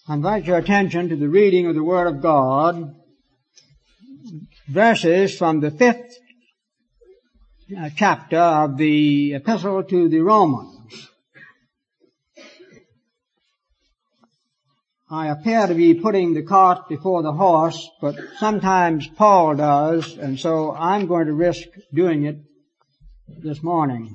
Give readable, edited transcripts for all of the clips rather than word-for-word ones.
I invite your attention to the reading of the Word of God, verses from the 5th chapter of the Epistle to the Romans. I appear to be putting the cart before the horse, but sometimes Paul does, and so I'm going to risk doing it this morning.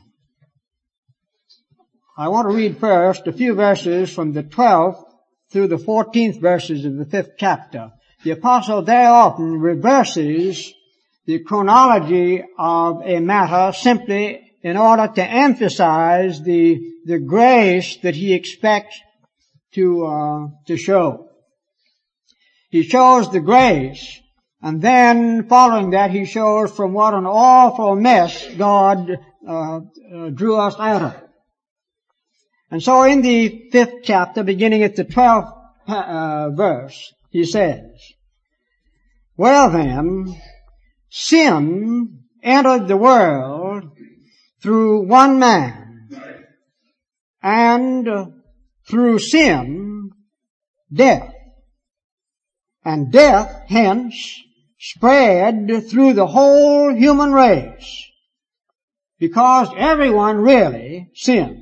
I want to read first a few verses from the 12th through the 14th verses of the 5th chapter. The apostle there often reverses the chronology of a matter simply in order to emphasize the grace that he expects to show. He shows the grace, and then following that he shows from what an awful mess God drew us out of. And so in the 5th chapter, beginning at the 12th verse, he says, "Well then, sin entered the world through one man, and through sin, death. And death, hence, spread through the whole human race, because everyone really sinned.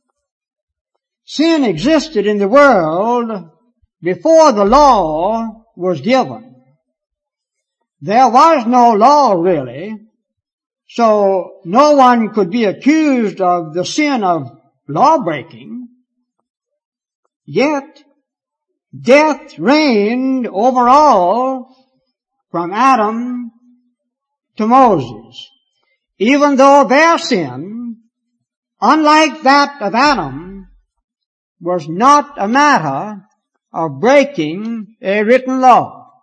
Sin existed in the world before the law was given. There was no law really, so no one could be accused of the sin of law-breaking. Yet, death reigned over all from Adam to Moses, even though their sin, unlike that of Adam, was not a matter of breaking a written law."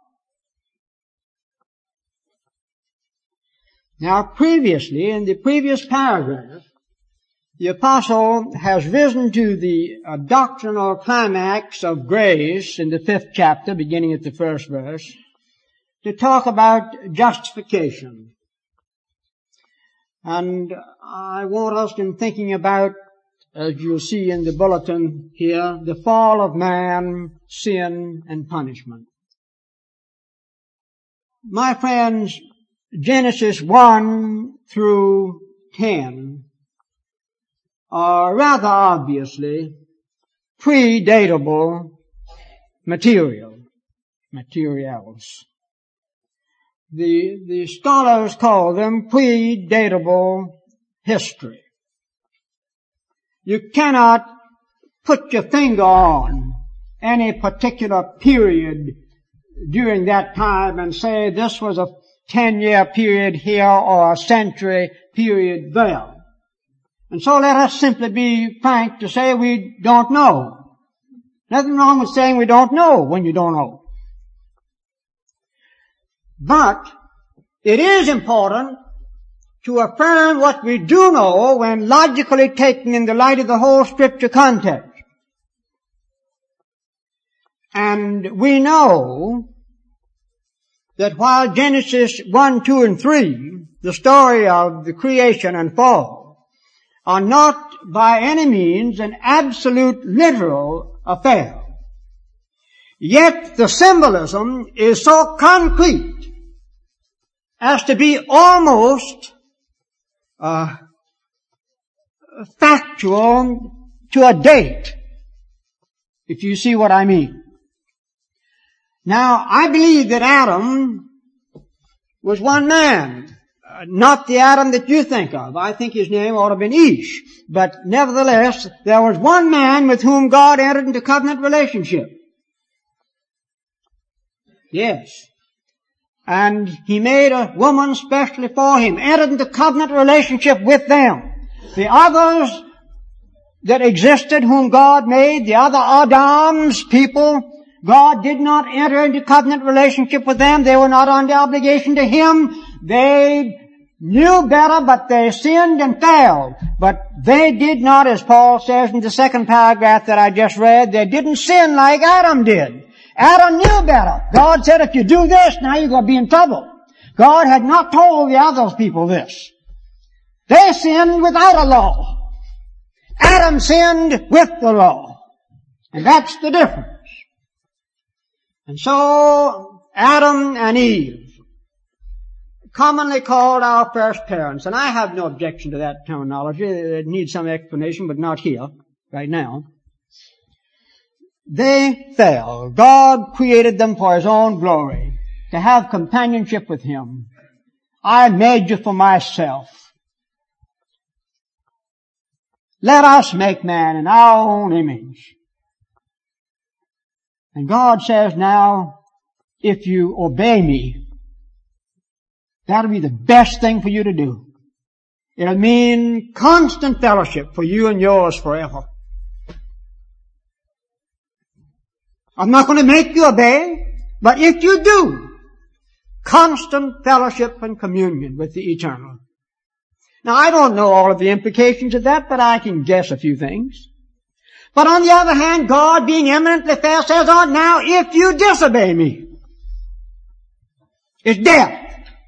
Now previously, in the previous paragraph, the apostle has risen to the doctrinal climax of grace in the 5th chapter, beginning at the 1st verse, to talk about justification. And I want us in thinking about, as you'll see in the bulletin here, the fall of man, sin, and punishment. My friends, Genesis 1 through 10 are rather obviously predatable materials. The scholars call them predatable history. You cannot put your finger on any particular period during that time and say this was a 10-year period here or a century period there. And so let us simply be frank to say we don't know. Nothing wrong with saying we don't know when you don't know. But it is important to affirm what we do know when logically taken in the light of the whole Scripture context. And we know that while Genesis 1, 2, and 3, the story of the creation and fall, are not by any means an absolute literal affair, yet the symbolism is so concrete as to be almost factual to a date, if you see what I mean. Now, I believe that Adam was one man, not the Adam that you think of. I think his name ought to have been Ish. But nevertheless, there was one man with whom God entered into covenant relationship. Yes. And he made a woman specially for him, entered into covenant relationship with them. The others that existed whom God made, the other Adam's people, God did not enter into covenant relationship with them. They were not under obligation to Him. They knew better, but they sinned and failed. But they did not, as Paul says in the 2nd paragraph that I just read, they didn't sin like Adam did. Adam knew better. God said, if you do this, now you're going to be in trouble. God had not told the other people this. They sinned without a law. Adam sinned with the law. And that's the difference. And so, Adam and Eve, commonly called our first parents, and I have no objection to that terminology. It needs some explanation, but not here, right now. They fell. God created them for His own glory, to have companionship with Him. I made you for myself. Let us make man in our own image. And God says now, if you obey me, that'll be the best thing for you to do. It'll mean constant fellowship for you and yours forever. I'm not going to make you obey, but if you do, constant fellowship and communion with the eternal. Now, I don't know all of the implications of that, but I can guess a few things. But on the other hand, God, being eminently fair, says, oh, now if you disobey me, it's death.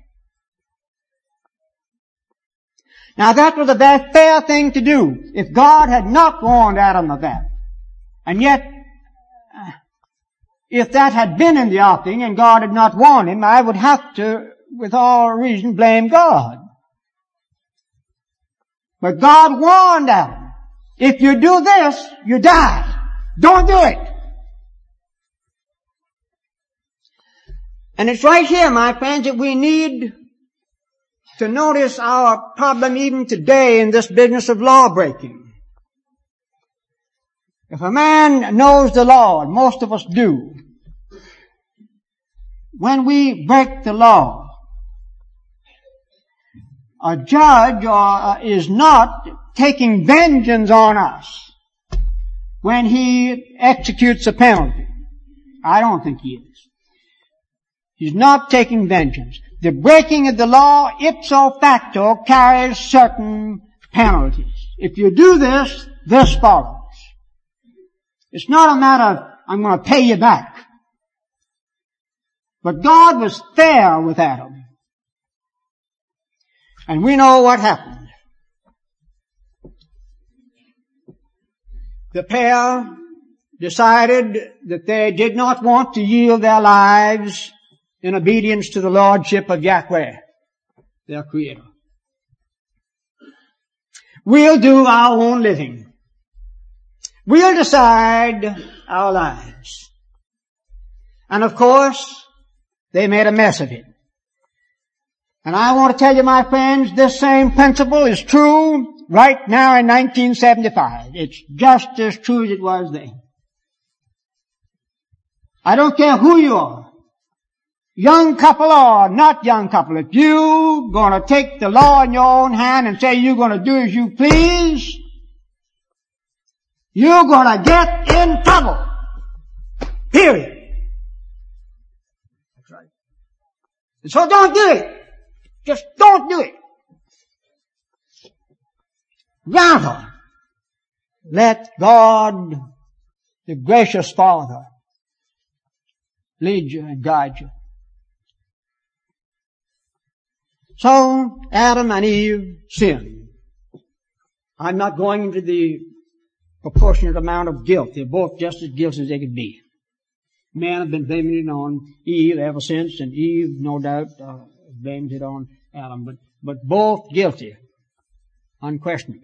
Now that was a very fair thing to do if God had not warned Adam of that. And yet, if that had been in the offing and God had not warned him, I would have to, with all reason, blame God. But God warned Adam, if you do this, you die. Don't do it. And it's right here, my friends, that we need to notice our problem even today in this business of law breaking. If a man knows the law, and most of us do, when we break the law, a judge is not taking vengeance on us when he executes a penalty. I don't think he is. He's not taking vengeance. The breaking of the law, ipso facto, carries certain penalties. If you do this, this follows. It's not a matter of, I'm going to pay you back. But God was fair with Adam. And we know what happened. The pair decided that they did not want to yield their lives in obedience to the lordship of Yahweh, their Creator. We'll do our own living. We'll decide our lives. And of course, they made a mess of it. And I want to tell you, my friends, this same principle is true right now in 1975. It's just as true as it was then. I don't care who you are, young couple or not young couple. If you're going to take the law in your own hand and say you're going to do as you please, you're going to get in trouble. Period. That's right. And so don't do it. Just don't do it. Rather, let God, the gracious Father, lead you and guide you. So, Adam and Eve sinned. I'm not going into the proportionate amount of guilt. They're both just as guilty as they could be. Men have been blaming it on Eve ever since, and Eve, no doubt, blamed it on Adam, but both guilty, unquestionably.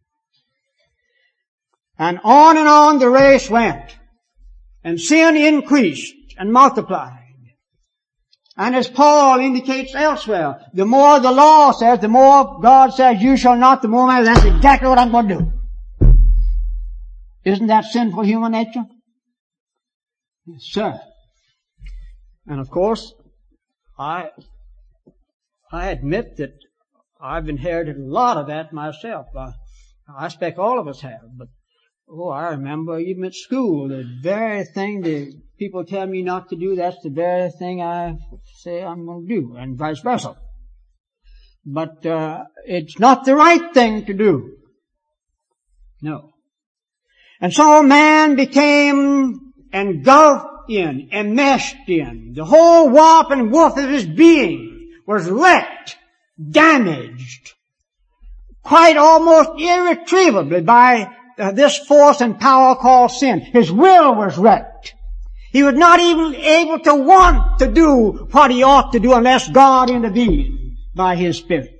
And on the race went, and sin increased and multiplied. And as Paul indicates elsewhere, the more the law says, the more God says, you shall not, the more man, that's exactly what I'm going to do. Isn't that sinful human nature? Yes, sir. And of course, I admit that I've inherited a lot of that myself. I expect all of us have, but I remember even at school, the very thing the people tell me not to do, that's the very thing I say I'm going to do, and vice versa. But it's not the right thing to do. No. And so man became engulfed in, enmeshed in. The whole warp and woof of his being was wrecked, damaged, quite almost irretrievably by this force and power called sin. His will was wrecked. He was not even able to want to do what he ought to do unless God intervened by His Spirit.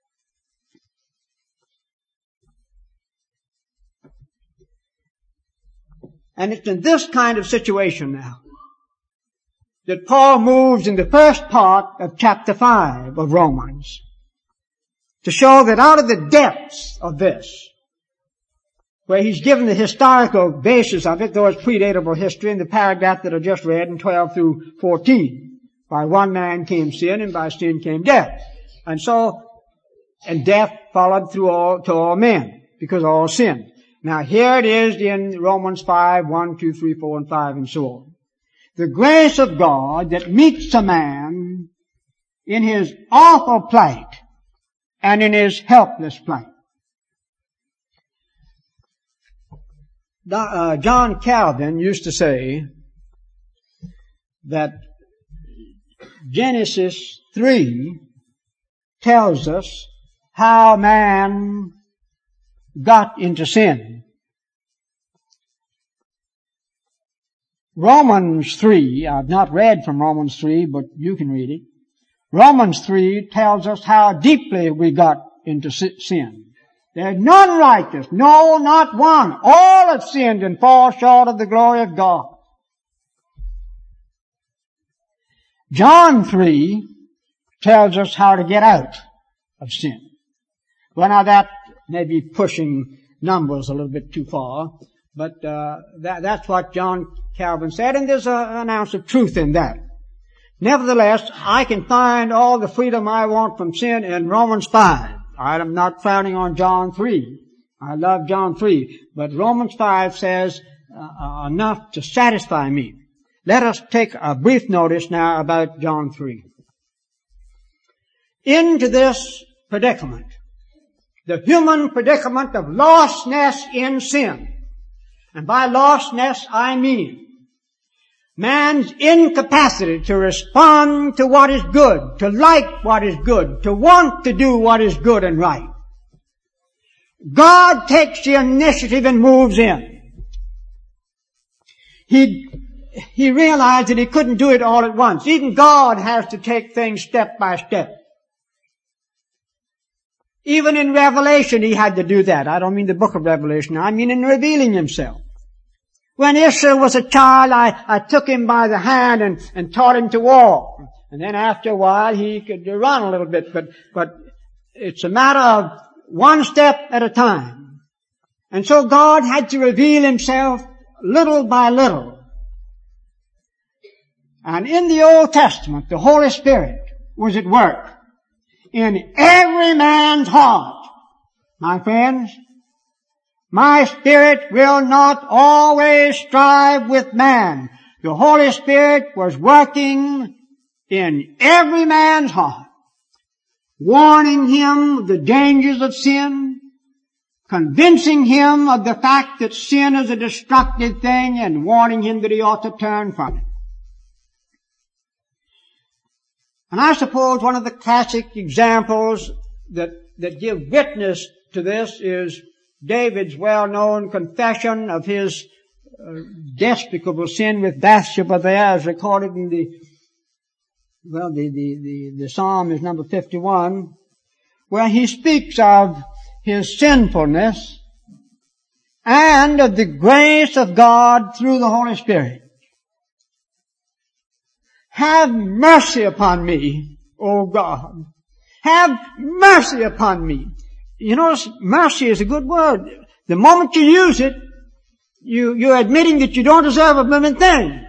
And it's in this kind of situation now that Paul moves in the first part of chapter 5 of Romans to show that out of the depths of this, where he's given the historical basis of it, though it's predatable history in the paragraph that I just read in 12 through 14. By one man came sin, and by sin came death. And death followed to all men, because all sinned. Now here it is in Romans 5, 1, 2, 3, 4, and 5, and so on. The grace of God that meets a man in his awful plight and in his helpless plight. John Calvin used to say that Genesis 3 tells us how man got into sin. Romans 3, I've not read from Romans 3, but you can read it. Romans 3 tells us how deeply we got into sin. There's none righteous, no, not one. All have sinned and fall short of the glory of God. John 3 tells us how to get out of sin. Well, now that may be pushing numbers a little bit too far, but that's what John Calvin said, and there's an ounce of truth in that. Nevertheless, I can find all the freedom I want from sin in Romans 5. I'm not frowning on John 3. I love John 3. But Romans 5 says enough to satisfy me. Let us take a brief notice now about John 3. Into this predicament, the human predicament of lostness in sin. And by lostness I mean man's incapacity to respond to what is good, to like what is good, to want to do what is good and right. God takes the initiative and moves in. He realized that he couldn't do it all at once. Even God has to take things step by step. Even in Revelation he had to do that. I don't mean the book of Revelation. I mean in revealing himself. When Israel was a child, I took him by the hand and taught him to walk. And then after a while he could run a little bit, but it's a matter of one step at a time. And so God had to reveal himself little by little. And in the Old Testament, the Holy Spirit was at work in every man's heart. My friends, my Spirit will not always strive with man. The Holy Spirit was working in every man's heart, warning him of the dangers of sin, convincing him of the fact that sin is a destructive thing, and warning him that he ought to turn from it. And I suppose one of the classic examples that give witness to this is David's well-known confession of his despicable sin with Bathsheba there, as recorded in the Psalm is number 51, where he speaks of his sinfulness and of the grace of God through the Holy Spirit. Have mercy upon me, O God. Have mercy upon me. You notice, mercy is a good word. The moment you use it, you're admitting that you don't deserve a living thing.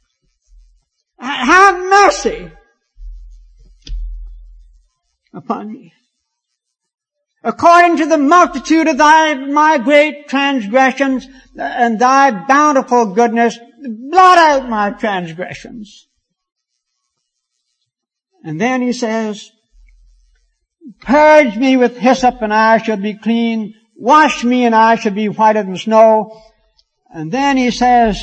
Have mercy upon me. According to the multitude of my great transgressions and thy bountiful goodness, blot out my transgressions. And then he says, purge me with hyssop and I shall be clean. Wash me and I shall be whiter than snow. And then he says,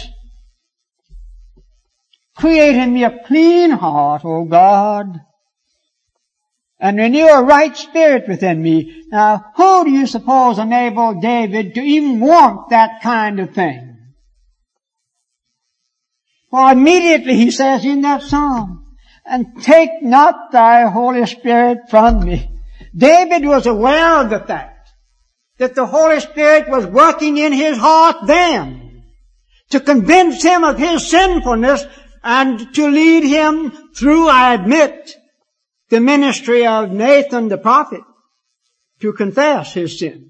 create in me a clean heart, O God, and renew a right spirit within me. Now, who do you suppose enabled David to even want that kind of thing? For immediately he says in that psalm, and take not thy Holy Spirit from me. David was aware of the fact that the Holy Spirit was working in his heart then to convince him of his sinfulness and to lead him through, I admit, the ministry of Nathan the prophet to confess his sin.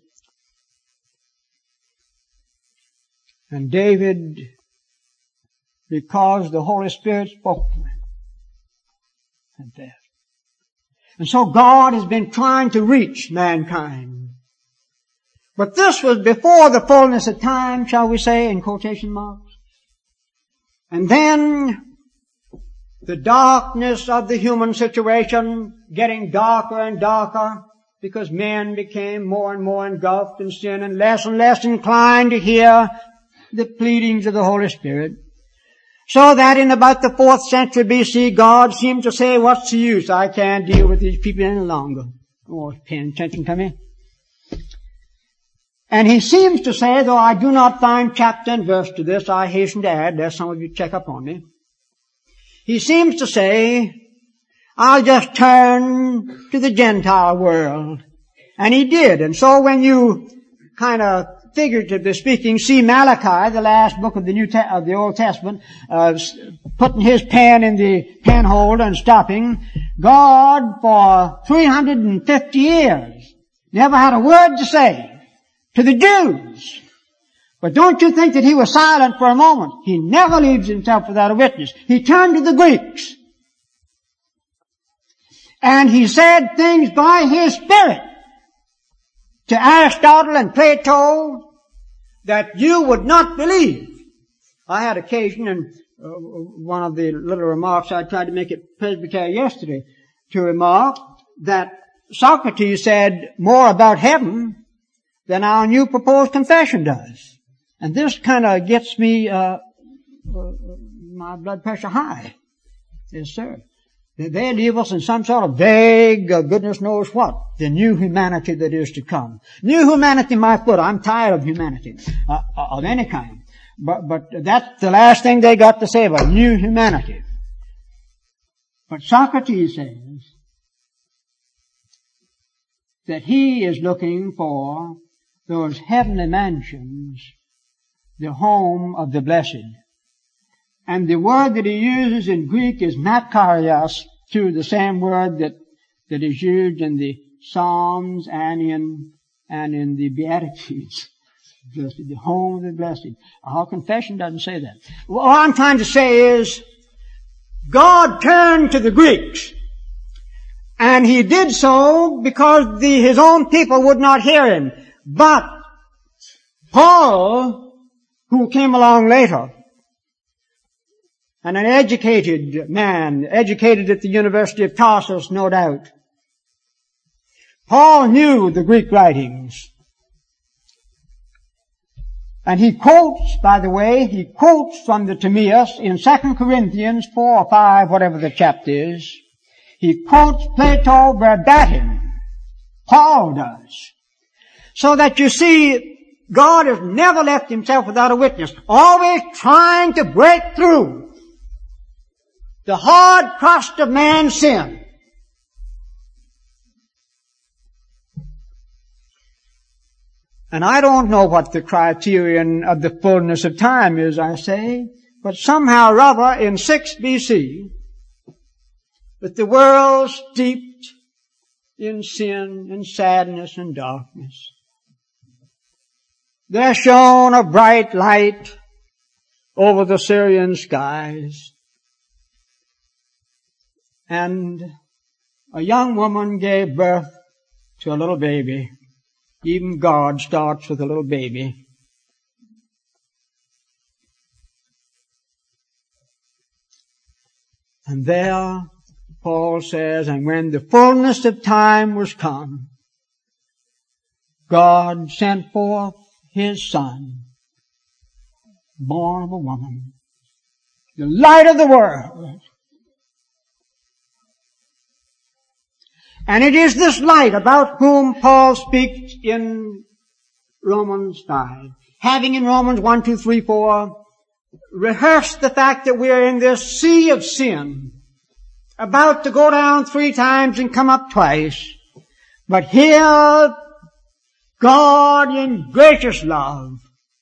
And David, because the Holy Spirit spoke to him, confessed. And so God has been trying to reach mankind. But this was before the fullness of time, shall we say, in quotation marks. And then the darkness of the human situation getting darker and darker because men became more and more engulfed in sin and less inclined to hear the pleadings of the Holy Spirit. So that in about the 4th century BC, God seemed to say, what's the use? I can't deal with these people any longer. Oh, paying attention to me. And he seems to say, though I do not find chapter and verse to this, I hasten to add, lest some of you check up on me. He seems to say, I'll just turn to the Gentile world. And he did. And so when you kind of figuratively speaking, see Malachi, the last book of the Old Testament, putting his pen in the pen holder and stopping, God for 350 years never had a word to say to the Jews. But don't you think that he was silent for a moment? He never leaves himself without a witness. He turned to the Greeks. And he said things by his Spirit to Aristotle and Plato that you would not believe. I had occasion in one of the little remarks I tried to make at Presbytery yesterday to remark that Socrates said more about heaven than our new proposed confession does. And this kind of gets me my blood pressure high. Yes, sir. They leave us in some sort of vague, goodness knows what, the new humanity that is to come. New humanity, my foot. I'm tired of humanity, of any kind. But that's the last thing they got to say about new humanity. But Socrates says that he is looking for those heavenly mansions, the home of the blessed. And the word that he uses in Greek is makarios, to the same word that is used in the Psalms and in the Beatitudes. The home of the blessed. Our confession doesn't say that. What I'm trying to say is, God turned to the Greeks. And he did so because his own people would not hear him. But Paul, who came along later, and an educated man, educated at the University of Tarsus, no doubt. Paul knew the Greek writings. And he quotes, by the way, from the Timaeus in 2 Corinthians 4 or 5, whatever the chapter is. He quotes Plato verbatim. Paul does. So that you see, God has never left himself without a witness. Always trying to break through the hard crust of man's sin. And I don't know what the criterion of the fullness of time is, I say, but somehow or other in 6 BC, with the world steeped in sin and sadness and darkness, there shone a bright light over the Syrian skies. And a young woman gave birth to a little baby. Even God starts with a little baby. And there, Paul says, and when the fullness of time was come, God sent forth his Son, born of a woman, the light of the world. And it is this light about whom Paul speaks in Romans 5. Having in Romans 1, 2, 3, 4 rehearse the fact that we are in this sea of sin, about to go down 3 times and come up twice. But here, God in gracious love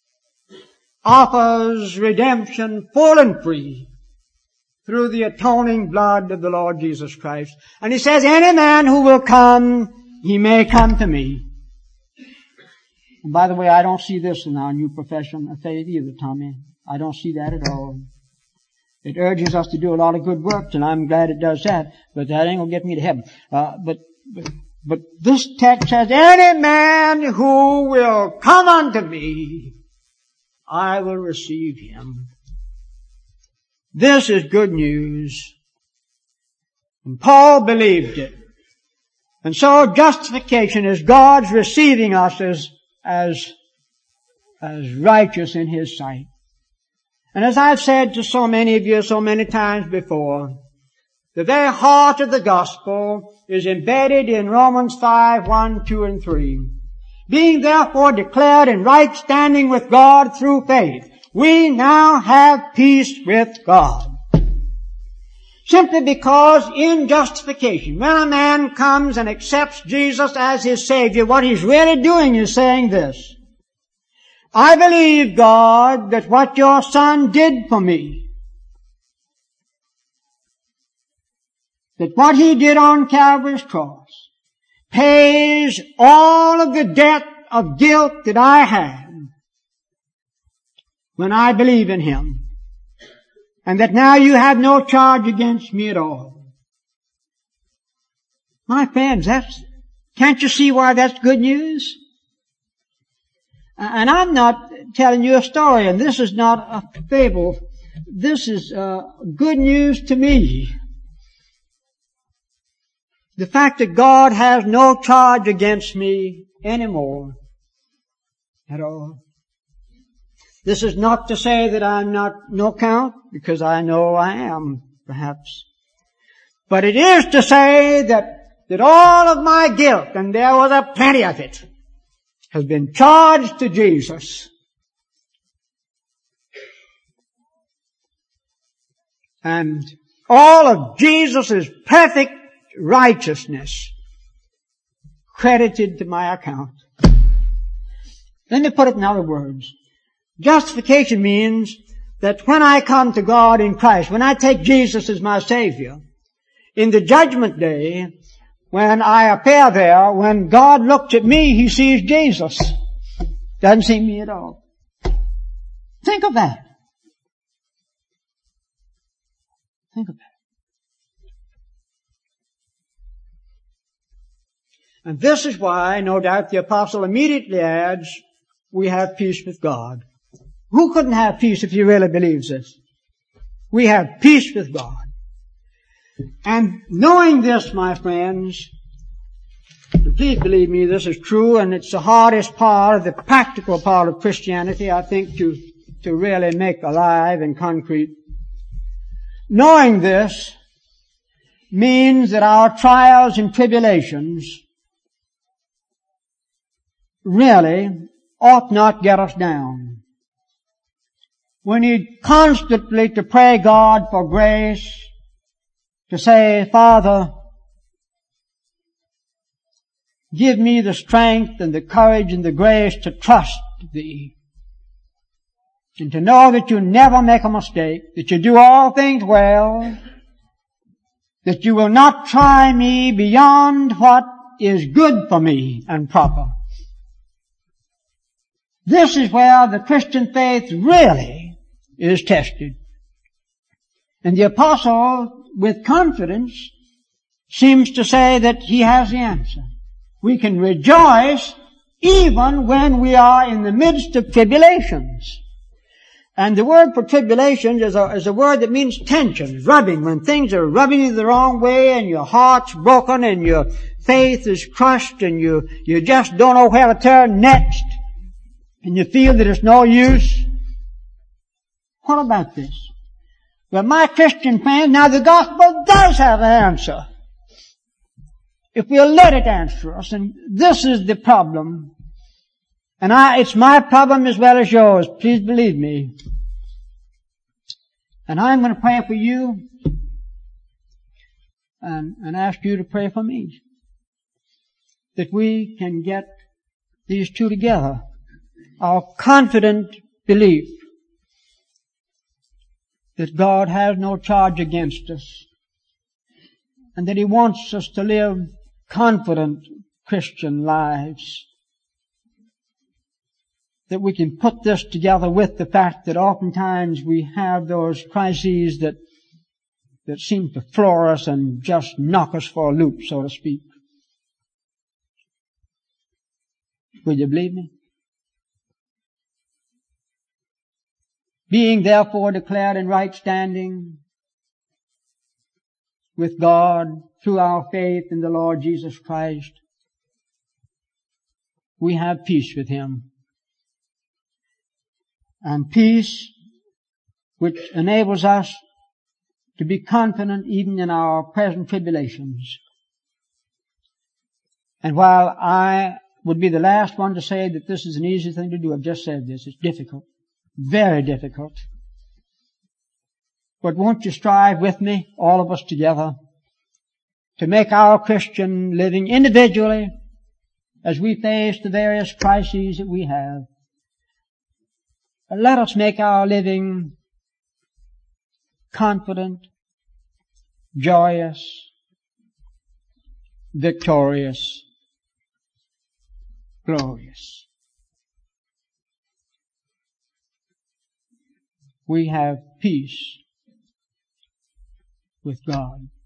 offers redemption full and free through the atoning blood of the Lord Jesus Christ. And He says, any man who will come, he may come to me. And by the way, I don't see this in our new profession of faith either, Tommy. I don't see that at all. It urges us to do a lot of good works, and I'm glad it does that, but that ain't gonna get me to heaven. But this text says, any man who will come unto me, I will receive him. This is good news. And Paul believed it. And so justification is God's receiving us as righteous in His sight. And as I've said to so many of you so many times before, the very heart of the gospel is embedded in Romans 5, 1, 2, and 3. Being therefore declared in right standing with God through faith, we now have peace with God. Simply because in justification, when a man comes and accepts Jesus as his Savior, what he's really doing is saying this: I believe, God, that what your Son did for me, that what He did on Calvary's cross, pays all of the debt of guilt that I had when I believe in Him. And that now you have no charge against me at all. My friends, can't you see why that's good news? And I'm not telling you a story, and this is not a fable. This is good news to me. The fact that God has no charge against me anymore at all. This is not to say that I'm not no count, because I know I am, perhaps. But it is to say that all of my guilt, and there was a plenty of it, has been charged to Jesus. And all of Jesus' perfect righteousness credited to my account. Let me put it in other words. Justification means that when I come to God in Christ, when I take Jesus as my Savior, in the judgment day, when I appear there, when God looks at me, He sees Jesus. Doesn't see me at all. Think of that. Think of that. And this is why, no doubt, the apostle immediately adds, we have peace with God. Who couldn't have peace if he really believes this? We have peace with God. And knowing this, my friends, and please believe me, this is true, and it's the hardest part, the practical part of Christianity, I think, to really make alive and concrete. Knowing this means that our trials and tribulations really ought not get us down. We need constantly to pray God for grace, to say, Father, give me the strength and the courage and the grace to trust Thee, and to know that You never make a mistake, that You do all things well, that You will not try me beyond what is good for me and proper. This is where the Christian faith really is tested. And the apostle, with confidence, seems to say that he has the answer. We can rejoice even when we are in the midst of tribulations. And the word for tribulations is a word that means tension, rubbing. When things are rubbing you the wrong way and your heart's broken and your faith is crushed and you just don't know where to turn next and you feel that it's no use. What about this? Well, my Christian friends, now the gospel does have an answer. If we'll let it answer us, and this is the problem. And it's my problem as well as yours, please believe me. And I'm going to pray for you and ask you to pray for me, that we can get these two together. Our confident belief that God has no charge against us, and that He wants us to live confident Christian lives. That we can put this together with the fact that oftentimes we have those crises that seem to floor us and just knock us for a loop, so to speak. Will you believe me? Being therefore declared in right standing with God through our faith in the Lord Jesus Christ, we have peace with Him. And peace which enables us to be confident even in our present tribulations. And while I would be the last one to say that this is an easy thing to do, I've just said this, it's difficult. Very difficult. But won't you strive with me, all of us together, to make our Christian living individually, as we face the various crises that we have, let us make our living confident, joyous, victorious, glorious. We have peace with God.